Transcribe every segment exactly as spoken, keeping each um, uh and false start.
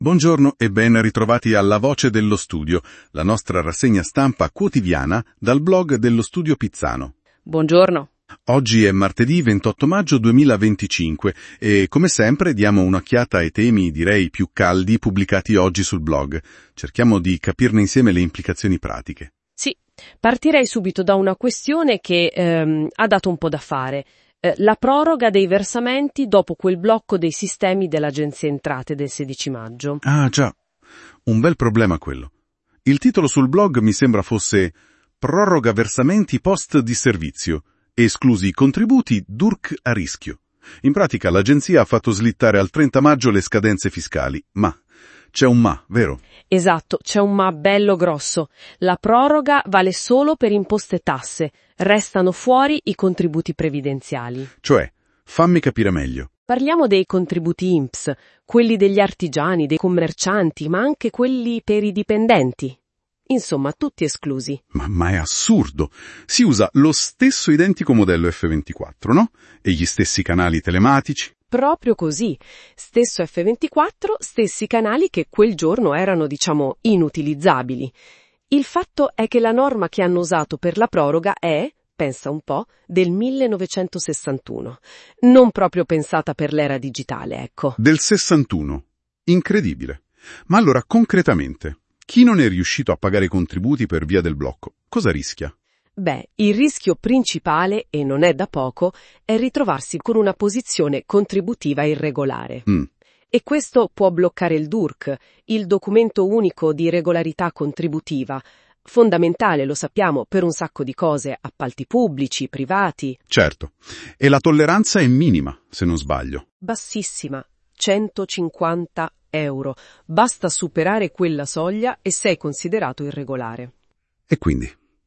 Buongiorno e ben ritrovati alla Voce dello Studio, la nostra rassegna stampa quotidiana dal blog dello Studio Pizzano. Buongiorno. Oggi è martedì ventotto maggio duemilaventicinque e, come sempre, diamo un'occhiata ai temi, direi, più caldi pubblicati oggi sul blog. Cerchiamo di capirne insieme le implicazioni pratiche. Sì, partirei subito da una questione che ehm, ha dato un po' da fare. Eh, la proroga dei versamenti dopo quel blocco dei sistemi dell'Agenzia Entrate del sedici maggio. Ah, già. Un bel problema quello. Il titolo sul blog mi sembra fosse «Proroga versamenti post di servizio. Esclusi i contributi, D U R C a rischio». In pratica l'agenzia ha fatto slittare al trenta maggio le scadenze fiscali, ma c'è un ma, vero? Esatto, c'è un ma bello grosso. La proroga vale solo per imposte e tasse. Restano fuori i contributi previdenziali. Cioè, fammi capire meglio. Parliamo dei contributi I N P S, quelli degli artigiani, dei commercianti, ma anche quelli per i dipendenti. Insomma, tutti esclusi. Ma, ma è assurdo! Si usa lo stesso identico modello F ventiquattro, no? E gli stessi canali telematici. Proprio così. Stesso F ventiquattro, stessi canali che quel giorno erano, diciamo, inutilizzabili. Il fatto è che la norma che hanno usato per la proroga è, pensa un po', del millenovecentosessantuno. Non proprio pensata per l'era digitale, ecco. Del sessantuno. Incredibile. Ma allora, concretamente, chi non è riuscito a pagare i contributi per via del blocco, cosa rischia? Beh, il rischio principale, e non è da poco, è ritrovarsi con una posizione contributiva irregolare. Mm. E questo può bloccare il D U R C, il documento unico di regolarità contributiva, fondamentale, lo sappiamo, per un sacco di cose, appalti pubblici, privati. Certo. E la tolleranza è minima, se non sbaglio. Bassissima, centocinquanta euro. Basta superare quella soglia e sei considerato irregolare. E quindi?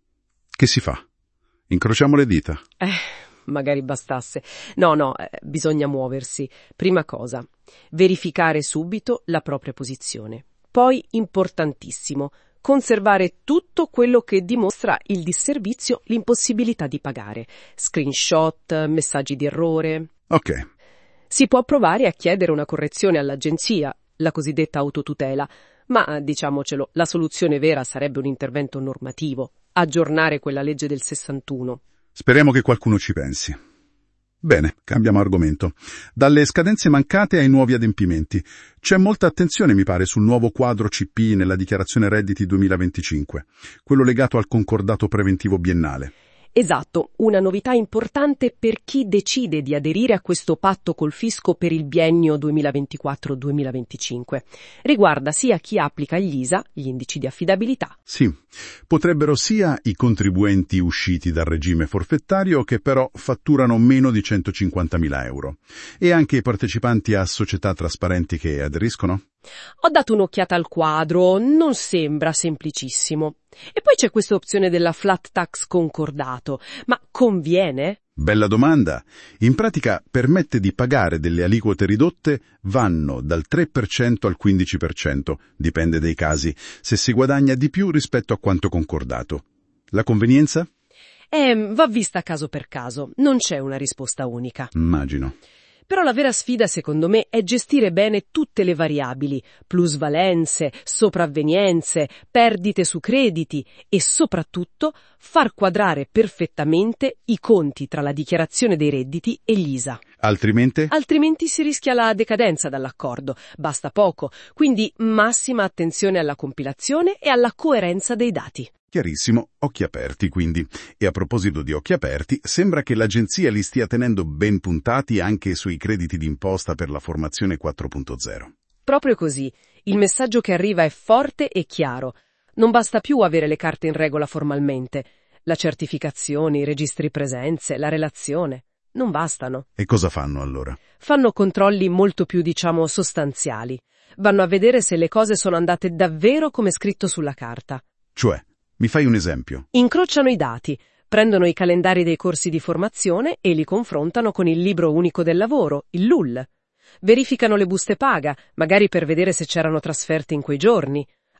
Che si fa? Incrociamo le dita? Eh, magari bastasse. No, no, eh, bisogna muoversi. Prima cosa, verificare subito la propria posizione. Poi, importantissimo, conservare tutto quello che dimostra il disservizio, l'impossibilità di pagare. Screenshot, messaggi di errore. Ok. Si può provare a chiedere una correzione all'agenzia, la cosiddetta autotutela, ma, diciamocelo, la soluzione vera sarebbe un intervento normativo. Aggiornare quella legge del sessantuno. Speriamo che qualcuno ci pensi. Bene, cambiamo argomento. Dalle scadenze mancate ai nuovi adempimenti. C'è molta attenzione, mi pare, sul nuovo quadro C P nella dichiarazione redditi duemilaventicinque, quello legato al concordato preventivo biennale. Esatto, una novità importante per chi decide di aderire a questo patto col fisco per il biennio duemilaventiquattro duemilaventicinque. Riguarda sia chi applica gli I S A, gli indici di affidabilità. Sì, potrebbero sia i contribuenti usciti dal regime forfettario che però fatturano meno di centocinquantamila euro, e anche i partecipanti a società trasparenti che aderiscono. Ho dato un'occhiata al quadro, non sembra semplicissimo. E poi c'è questa opzione della flat tax concordato. Ma conviene? Bella domanda. In pratica permette di pagare delle aliquote ridotte, vanno dal tre per cento al quindici per cento, dipende dai casi, se si guadagna di più rispetto a quanto concordato. La convenienza? Eh, va vista caso per caso, non c'è una risposta unica. Immagino. Però la vera sfida, secondo me, è gestire bene tutte le variabili, plusvalenze, sopravvenienze, perdite su crediti e soprattutto far quadrare perfettamente i conti tra la dichiarazione dei redditi e gli I S A. Altrimenti? Altrimenti si rischia la decadenza dall'accordo, basta poco, quindi massima attenzione alla compilazione e alla coerenza dei dati. Chiarissimo, occhi aperti quindi. E a proposito di occhi aperti, sembra che l'agenzia li stia tenendo ben puntati anche sui crediti d'imposta per la formazione quattro punto zero. Proprio così. Il messaggio che arriva è forte e chiaro. Non basta più avere le carte in regola formalmente. La certificazione, i registri presenze, la relazione. Non bastano. E cosa fanno allora? Fanno controlli molto più, diciamo, sostanziali. Vanno a vedere se le cose sono andate davvero come scritto sulla carta. Cioè? Mi fai un esempio? Incrociano i dati, prendono i calendari dei corsi di formazione e li confrontano con il libro unico del lavoro, il L U L. Verificano le buste paga, magari per vedere se c'erano trasferte in quei giorni.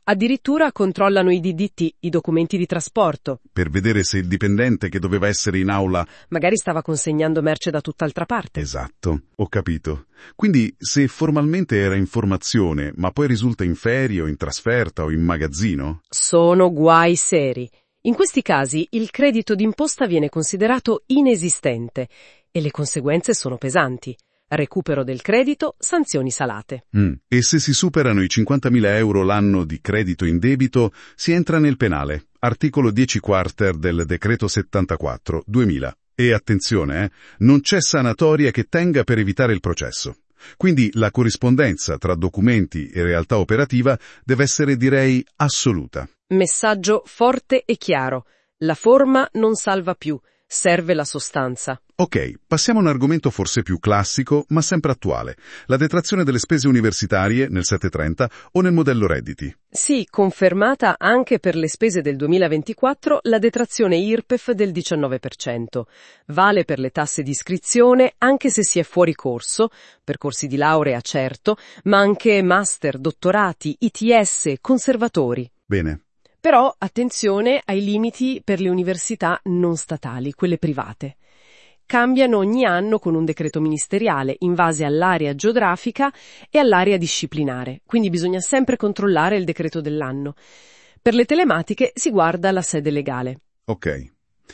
Addirittura controllano i D D T, i documenti di trasporto. Per vedere se il dipendente che doveva essere in aula Magari stava consegnando merce da tutt'altra parte. Esatto, ho capito. Quindi, se formalmente era in formazione, ma poi risulta in ferie o in trasferta o in magazzino? Sono guai seri. In questi casi il credito d'imposta viene considerato inesistente e le conseguenze sono pesanti. Recupero del credito, sanzioni salate. Mm. E se si superano i cinquantamila euro l'anno di credito in debito, si entra nel penale. Articolo dieci quater del decreto settantaquattro duemila. E attenzione, eh, non c'è sanatoria che tenga per evitare il processo. Quindi la corrispondenza tra documenti e realtà operativa deve essere, direi, assoluta. Messaggio forte e chiaro. La forma non salva più, serve la sostanza. Ok, passiamo a un argomento forse più classico, ma sempre attuale. La detrazione delle spese universitarie nel settecentotrenta o nel modello redditi. Sì, confermata anche per le spese del duemilaventiquattro la detrazione I R P E F del diciannove per cento. Vale per le tasse di iscrizione anche se si è fuori corso, percorsi di laurea certo, ma anche master, dottorati, I T S, conservatori. Bene. Però attenzione ai limiti per le università non statali, quelle private. Cambiano ogni anno con un decreto ministeriale in base all'area geografica e all'area disciplinare, quindi bisogna sempre controllare il decreto dell'anno. Per le telematiche si guarda la sede legale. Ok.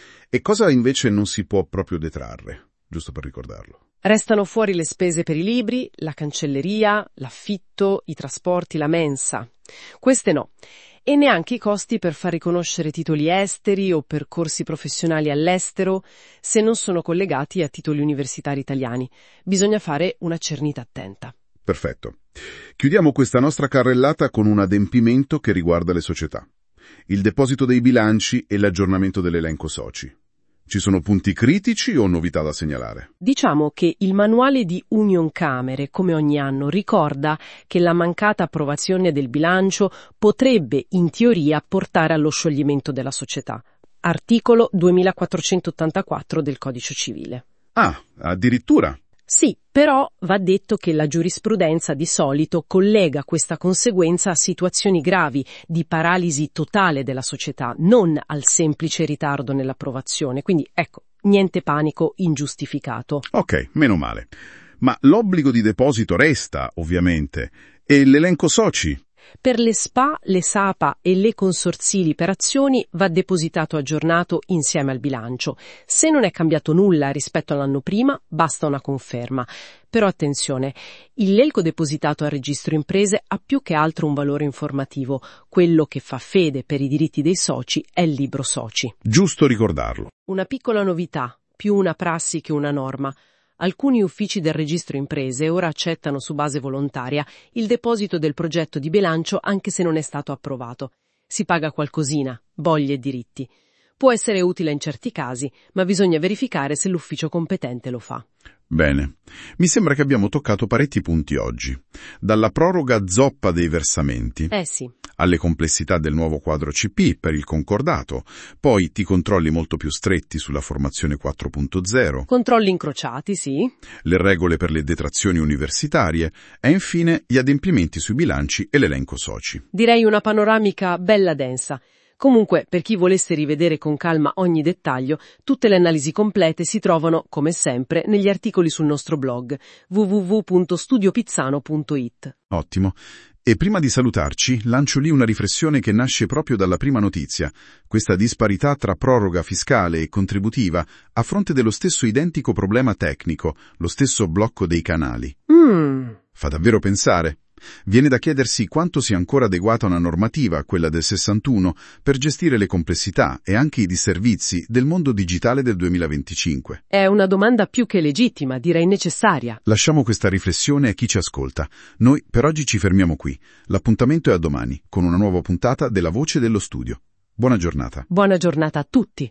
E cosa invece non si può proprio detrarre, giusto per ricordarlo? Restano fuori le spese per i libri, la cancelleria, l'affitto, i trasporti, la mensa. Queste no. E neanche i costi per far riconoscere titoli esteri o percorsi professionali all'estero se non sono collegati a titoli universitari italiani. Bisogna fare una cernita attenta. Perfetto. Chiudiamo questa nostra carrellata con un adempimento che riguarda le società. Il deposito dei bilanci e l'aggiornamento dell'elenco soci. Ci sono punti critici o novità da segnalare? Diciamo che il manuale di Unioncamere, come ogni anno, ricorda che la mancata approvazione del bilancio potrebbe, in teoria, portare allo scioglimento della società. Articolo duemilaquattrocentottantaquattro del Codice Civile. Ah, addirittura? Sì, però va detto che la giurisprudenza di solito collega questa conseguenza a situazioni gravi di paralisi totale della società, non al semplice ritardo nell'approvazione. Quindi, ecco, niente panico ingiustificato. Ok, meno male. Ma l'obbligo di deposito resta, ovviamente. E l'elenco soci? Per le S P A, le S A P A e le consorzili per azioni va depositato aggiornato insieme al bilancio. Se non è cambiato nulla rispetto all'anno prima, basta una conferma. Però attenzione, l'elenco depositato al registro imprese ha più che altro un valore informativo. Quello che fa fede per i diritti dei soci è il libro soci. Giusto ricordarlo. Una piccola novità, più una prassi che una norma. Alcuni uffici del registro imprese ora accettano su base volontaria il deposito del progetto di bilancio anche se non è stato approvato. Si paga qualcosina, bolli e diritti. Può essere utile in certi casi, ma bisogna verificare se l'ufficio competente lo fa. Bene. Mi sembra che abbiamo toccato parecchi punti oggi. Dalla proroga zoppa dei versamenti. Eh sì. Alle complessità del nuovo quadro C P per il concordato, poi ti controlli molto più stretti sulla formazione quattro punto zero, Controlli incrociati, sì. le regole per le detrazioni universitarie e infine gli adempimenti sui bilanci e l'elenco soci. Direi una panoramica bella densa. Comunque, per chi volesse rivedere con calma ogni dettaglio, tutte le analisi complete si trovano, come sempre, negli articoli sul nostro blog w w w punto studio pizzano punto i t. Ottimo. E prima di salutarci, lancio lì una riflessione che nasce proprio dalla prima notizia. Questa disparità tra proroga fiscale e contributiva a fronte dello stesso identico problema tecnico, lo stesso blocco dei canali. Mm. Fa davvero pensare. Viene da chiedersi quanto sia ancora adeguata una normativa, quella del sessantuno, per gestire le complessità e anche i disservizi del mondo digitale del duemilaventicinque. È una domanda più che legittima, direi necessaria. Lasciamo questa riflessione a chi ci ascolta. Noi per oggi ci fermiamo qui. L'appuntamento è a domani, con una nuova puntata della Voce dello Studio. Buona giornata. Buona giornata a tutti.